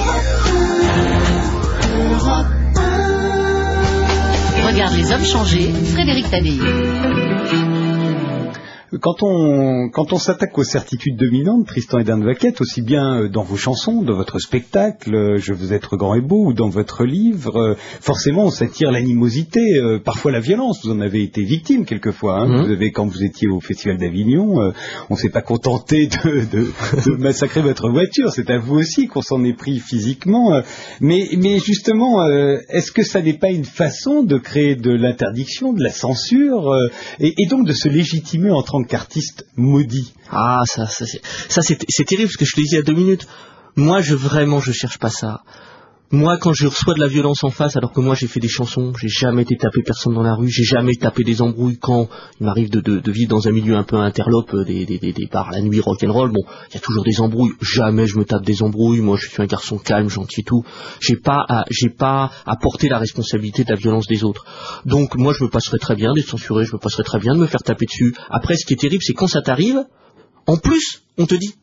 Regarde les hommes changer, Frédéric Tadei. Quand on s'attaque aux certitudes dominantes, Tristan Edern-Vaquette, aussi bien dans vos chansons, dans votre spectacle, Je veux être grand et beau, ou dans votre livre, forcément on s'attire l'animosité, parfois la violence. Vous en avez été victime quelquefois. Vous avez, quand vous étiez au Festival d'Avignon, on s'est pas contenté de massacrer votre voiture. C'est à vous aussi qu'on s'en est pris physiquement. Mais justement, est-ce que ça n'est pas une façon de créer de l'interdiction, de la censure, et donc de se légitimer en tant qu'artiste maudit? Ah, ça c'est terrible, parce que je te l'ai dit il y a 2 minutes. Moi, je cherche pas ça. Moi, quand je reçois de la violence en face, alors que moi j'ai fait des chansons, j'ai jamais été tapé personne dans la rue, j'ai jamais tapé des embrouilles quand il m'arrive de vivre dans un milieu un peu interlope, des bars la nuit, rock'n'roll, bon, il y a toujours des embrouilles, jamais je me tape des embrouilles, moi je suis un garçon calme, gentil et tout, j'ai pas à porter la responsabilité de la violence des autres. Donc moi je me passerais très bien d'être censuré, je me passerais très bien de me faire taper dessus. Après ce qui est terrible, c'est quand ça t'arrive, en plus, on te dit,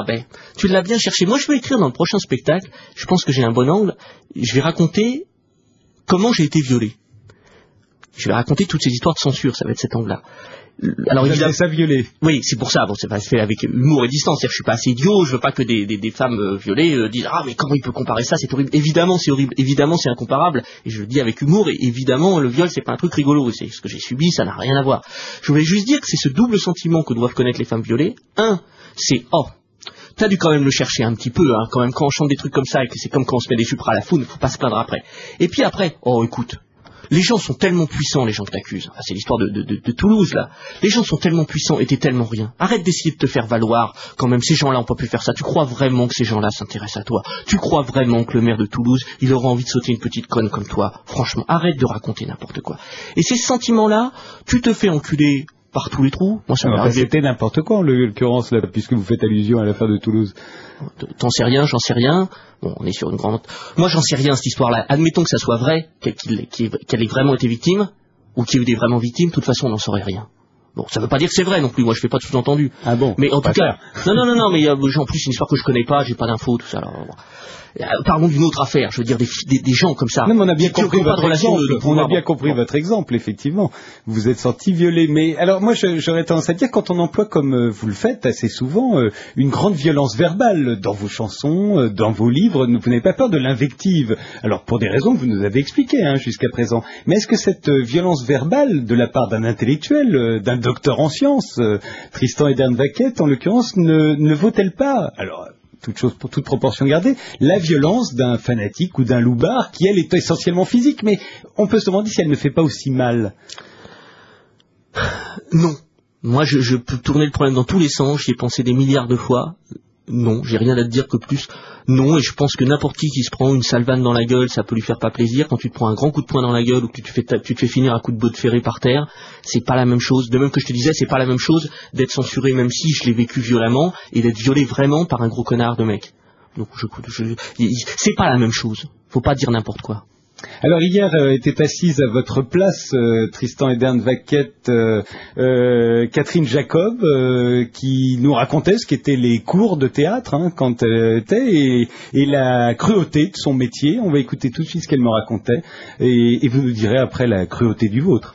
tu l'as bien cherché. Moi, je vais écrire dans le prochain spectacle, je pense que j'ai un bon angle, je vais raconter comment j'ai été violé. Je vais raconter toutes ces histoires de censure, ça va être cet angle-là. Alors évidemment, ça violé. Oui, c'est pour ça. Bon, c'est pas fait avec humour et distance. C'est-à-dire, je suis pas assez idiot. Je veux pas que des femmes violées disent mais comment il peut comparer ça? C'est horrible. Évidemment, c'est horrible. Évidemment, c'est incomparable. Et je le dis avec humour. Et évidemment, le viol, c'est pas un truc rigolo. C'est ce que j'ai subi. Ça n'a rien à voir. Je voulais juste dire que c'est ce double sentiment que doivent connaître les femmes violées. Un, c'est t'as dû quand même le chercher un petit peu, quand même quand on chante des trucs comme ça et que c'est comme quand on se met des supras à la foule, faut pas se plaindre après. Et puis après, écoute. Les gens sont tellement puissants, les gens que t'accusent. C'est l'histoire de Toulouse, là. Les gens sont tellement puissants et t'es tellement rien. Arrête d'essayer de te faire valoir. Quand même, ces gens-là ont pas pu faire ça. Tu crois vraiment que ces gens-là s'intéressent à toi? Tu crois vraiment que le maire de Toulouse, il aura envie de sauter une petite conne comme toi? Franchement, arrête de raconter n'importe quoi. Et ces sentiments-là, tu te fais enculer par tous les trous. Moi, ça m'est arrivé. C'était n'importe quoi, en l'occurrence, là, puisque vous faites allusion à l'affaire de Toulouse. T'en sais rien, j'en sais rien. Bon, on est sur une grande... Moi, j'en sais rien, cette histoire-là. Admettons que ça soit vrai, qu'elle ait vraiment été victime, ou qu'il y ait eu des vraiment victimes, de toute façon, on n'en saurait rien. Bon, ça veut pas dire que c'est vrai non plus, moi je fais pas de sous-entendu. Ah bon? Mais en tout cas... Non, mais en plus, une histoire que je connais pas, j'ai pas d'infos, tout ça, alors... Parlons d'une autre affaire, je veux dire des gens comme ça. Non, mais on a bien compris votre exemple. On a bien compris votre exemple, effectivement. Vous vous êtes senti violé. Mais alors moi, j'aurais tendance à dire, quand on emploie comme vous le faites assez souvent, une grande violence verbale dans vos chansons, dans vos livres, vous n'avez pas peur de l'invective. Alors pour des raisons que vous nous avez expliquées jusqu'à présent. Mais est-ce que cette violence verbale de la part d'un intellectuel, d'un docteur en sciences, Tristan Edern-Vaquette en l'occurrence, ne vaut-elle pas, alors toute proportion gardée, la violence d'un fanatique ou d'un loupard qui, elle, est essentiellement physique, mais on peut se demander si elle ne fait pas aussi mal. Non. Moi, je peux tourner le problème dans tous les sens, j'y ai pensé des milliards de fois. Non, j'ai rien à te dire que plus. Non, et je pense que n'importe qui se prend une salvane dans la gueule, ça peut lui faire pas plaisir. Quand tu te prends un grand coup de poing dans la gueule ou que tu te fais finir à coup de botte ferrée par terre, c'est pas la même chose. De même que je te disais, c'est pas la même chose d'être censuré, même si je l'ai vécu violemment, et d'être violé vraiment par un gros connard de mec. Donc c'est pas la même chose. Faut pas dire n'importe quoi. Alors hier était assise à votre place, Tristan Edern-Vaquette, Catherine Jacob, qui nous racontait ce qu'étaient les cours de théâtre quand elle était, et la cruauté de son métier. On va écouter tout de suite ce qu'elle me racontait, et vous nous direz après la cruauté du vôtre.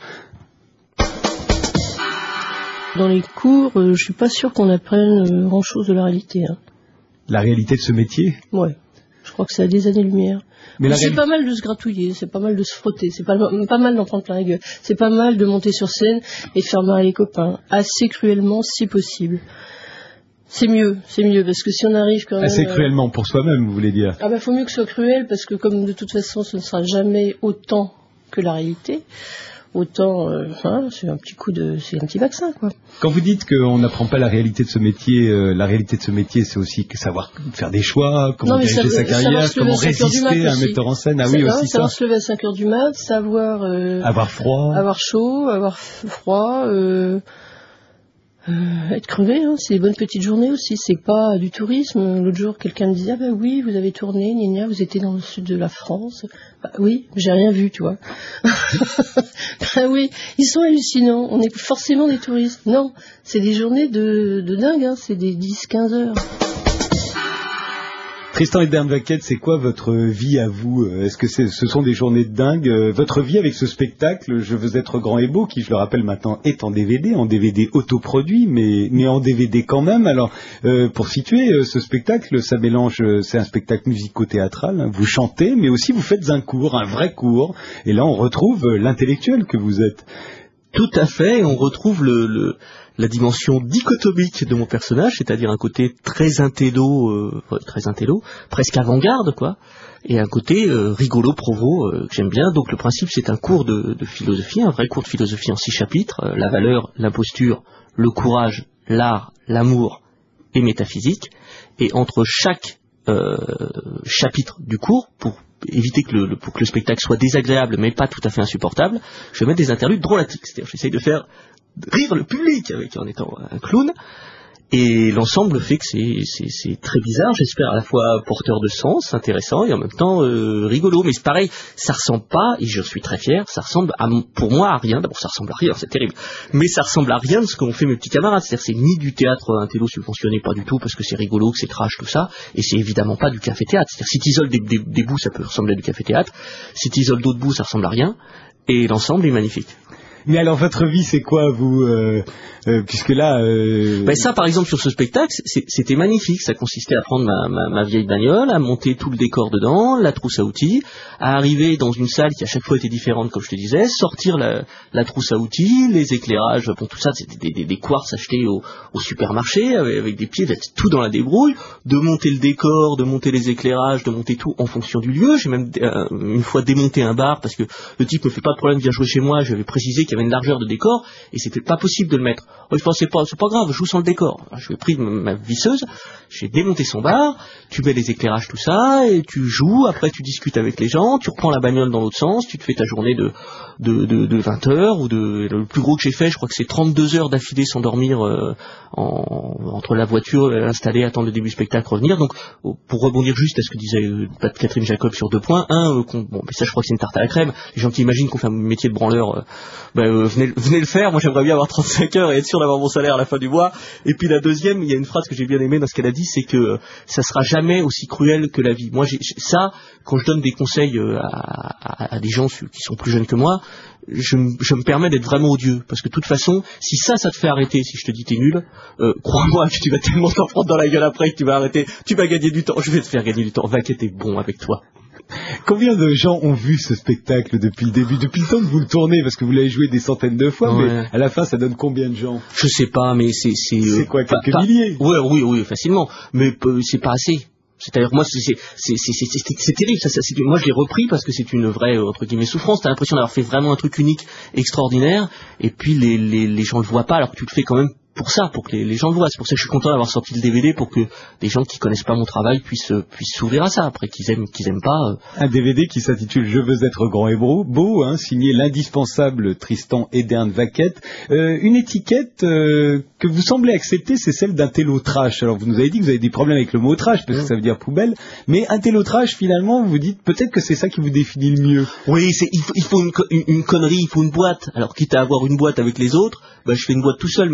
Dans les cours, je suis pas sûr qu'on apprenne grand-chose de la réalité. La réalité de ce métier ? Ouais. Je crois que c'est à des années-lumière. Mais c'est pas mal de se gratouiller, c'est pas mal de se frotter, c'est pas mal d'en prendre plein la gueule. C'est pas mal de monter sur scène et de faire marrer les copains. Assez cruellement, si possible. C'est mieux, parce que si on arrive quand même... Assez cruellement pour soi-même, vous voulez dire? Ah bah, faut mieux que ce soit cruel, parce que comme de toute façon, ce ne sera jamais autant que la réalité, autant, c'est un petit vaccin, quoi. Quand vous dites qu'on n'apprend pas la réalité de ce métier, c'est aussi que savoir faire des choix, comment diriger sa carrière, comment résister à un metteur en scène. Ah oui, aussi ça. Savoir se lever à 5h du mat, savoir... avoir froid. Avoir chaud, avoir froid, être crevé, c'est des bonnes petites journées aussi, c'est pas du tourisme. L'autre jour, quelqu'un me disait, ah ben oui, vous avez tourné, gna, vous étiez dans le sud de la France. Bah oui, j'ai rien vu, tu vois. Bah oui, ils sont hallucinants, on est forcément des touristes. Non, c'est des journées de dingue, c'est des 10-15 heures. Tristan Edern-Vaquette, c'est quoi votre vie à vous? Est-ce que ce sont des journées de dingue? Votre vie avec ce spectacle, Je veux être grand et beau, qui, je le rappelle maintenant, est en DVD autoproduit, mais en DVD quand même. Alors, pour situer ce spectacle, ça mélange, c'est un spectacle musico-théâtral, vous chantez, mais aussi vous faites un vrai cours, et là on retrouve l'intellectuel que vous êtes. Tout à fait, on retrouve la dimension dichotomique de mon personnage, c'est-à-dire un côté très intello, presque avant-garde, quoi, et un côté rigolo, provo, que j'aime bien. Donc le principe, c'est un cours de philosophie, un vrai cours de philosophie en 6 chapitres, la valeur, l'imposture, le courage, l'art, l'amour et métaphysique, et entre chaque chapitre du cours, pour éviter pour que le spectacle soit désagréable mais pas tout à fait insupportable, je vais mettre des interludes drôlatiques, c'est-à-dire j'essaye de faire rire le public en étant un clown, et l'ensemble fait que c'est très bizarre, j'espère à la fois porteur de sens, intéressant, et en même temps rigolo. Mais c'est pareil, ça ressemble pas, et je suis très fier, ça ressemble pour moi à rien. D'abord ça ressemble à rien, c'est terrible, mais ça ressemble à rien de ce qu'ont fait mes petits camarades. C'est-à-dire c'est ni du théâtre intello subventionné, pas du tout, parce que c'est rigolo, que c'est trash, tout ça, et c'est évidemment pas du café-théâtre. C'est-à-dire si t'isoles des bouts, ça peut ressembler à du café-théâtre, si t'isoles d'autres bouts, ça ressemble à rien, et l'ensemble est magnifique. Mais alors votre vie, c'est quoi, vous puisque là... ça, par exemple, sur ce spectacle, c'était magnifique. Ça consistait à prendre ma vieille bagnole, à monter tout le décor dedans, la trousse à outils, à arriver dans une salle qui à chaque fois était différente, comme je te disais, sortir la trousse à outils, les éclairages, bon, tout ça, c'était des quartz achetés au supermarché, avec des pieds, tout dans la débrouille, de monter le décor, de monter les éclairages, de monter tout en fonction du lieu. J'ai même une fois démonté un bar, parce que le type me fait pas de problème, viens jouer chez moi, j'avais précisé qu'il y avait une largeur de décor, et c'était pas possible de le mettre. Oh, je pensais pas, c'est pas grave, je joue sans le décor. Alors, je lui ai pris ma visseuse, j'ai démonté son bar, tu mets les éclairages, tout ça, et tu joues, après tu discutes avec les gens, tu reprends la bagnole dans l'autre sens, tu te fais ta journée de 20 heures, ou le plus gros que j'ai fait, je crois que c'est 32 heures d'affilée sans dormir, entre la voiture installée, attendre le début du spectacle, revenir. Donc, pour rebondir juste à ce que disait Catherine Jacob sur 2 points, mais ça je crois que c'est une tarte à la crème, les gens qui imaginent qu'on fait un métier de branleur, venez le faire. Moi j'aimerais bien avoir 35 heures et être sûr d'avoir mon salaire à la fin du mois. Et puis la deuxième, il y a une phrase que j'ai bien aimée dans ce qu'elle a dit, c'est que ça sera jamais aussi cruel que la vie. Moi ça, quand je donne des conseils à des gens qui sont plus jeunes que moi, je me permets d'être vraiment odieux, parce que de toute façon, si ça te fait arrêter, si je te dis t'es nul, crois-moi que tu vas tellement t'en prendre dans la gueule après que tu vas arrêter, tu vas gagner du temps. Je vais te faire gagner du temps. Vaquette est bon avec toi. Combien de gens ont vu ce spectacle depuis le début, depuis le temps que vous le tournez, parce que vous l'avez joué des centaines de fois, ouais. Mais à la fin ça donne combien de gens? Je sais pas, mais c'est quoi, quelques milliers? Oui, facilement, mais c'est pas assez. C'est-à-dire moi c'est terrible, moi je l'ai repris parce que c'est une vraie entre guillemets souffrance. T'as l'impression d'avoir fait vraiment un truc unique, extraordinaire, et puis les gens le voient pas, alors que tu le fais quand même pour ça, pour que les gens le voient. C'est pour ça que je suis content d'avoir sorti le DVD, pour que des gens qui connaissent pas mon travail puissent s'ouvrir à ça. Après qu'ils aiment pas. Un DVD qui s'intitule Je veux être grand et beau, signé l'indispensable Tristan Edern-Vaquette. Une étiquette que vous semblez accepter, c'est celle d'un télo trash. Alors vous nous avez dit que vous avez des problèmes avec le mot trash parce que ça veut dire poubelle, mais un télo trash, finalement, vous dites peut-être que c'est ça qui vous définit le mieux. Oui, il faut une connerie, il faut une boîte. Alors quitte à avoir une boîte avec les autres, je fais une boîte tout seul, mais ça m'empêche pas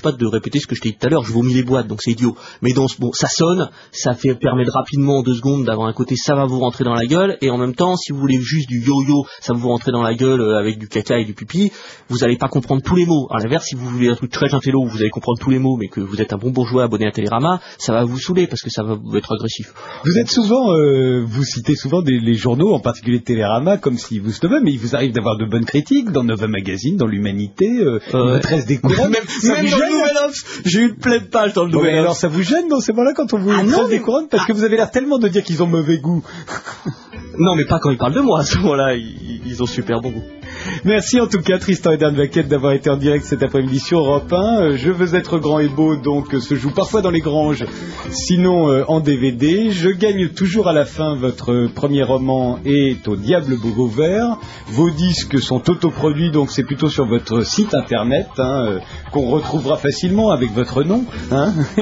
pas de répéter ce que je t'ai dit tout à l'heure, je vomis les boîtes, donc c'est idiot. Mais ça sonne, ça permet de rapidement en 2 secondes d'avoir un côté ça va vous rentrer dans la gueule, et en même temps, si vous voulez juste du yo-yo, ça va vous rentrer dans la gueule avec du caca et du pipi, vous allez pas comprendre tous les mots. À l'inverse, si vous voulez un truc très intello où vous allez comprendre tous les mots, mais que vous êtes un bon bourgeois abonné à Télérama, ça va vous saouler parce que ça va être agressif. Vous êtes souvent, vous citez souvent les journaux, en particulier Télérama, comme si vous se mais il vous arrive d'avoir de bonnes critiques dans Nova Magazine, dans l'Humanité, une tresse des couronnes. Même dans le Nouvel Obs, j'ai eu pleine page dans le Nouvel Obs. Alors ça vous gêne dans ces moments-là quand on vous tresse des couronnes parce que vous avez l'air tellement de dire qu'ils ont mauvais goût. Non, mais pas quand ils parlent de moi. À ce moment-là, ils ont super bon goût. Merci en tout cas Tristan et Dan Vaquette d'avoir été en direct cet après-midi sur Europe 1. Je veux être grand et beau donc se joue parfois dans les granges, sinon en DVD. Je gagne toujours à la fin. Votre premier roman est au Diable Beauvauvert. Vos disques sont autoproduits, donc c'est plutôt sur votre site internet qu'on retrouvera facilement avec votre nom.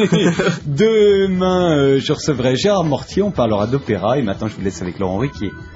Demain je recevrai Gérard Mortier, on parlera d'opéra et maintenant je vous laisse avec Laurent Ruquier.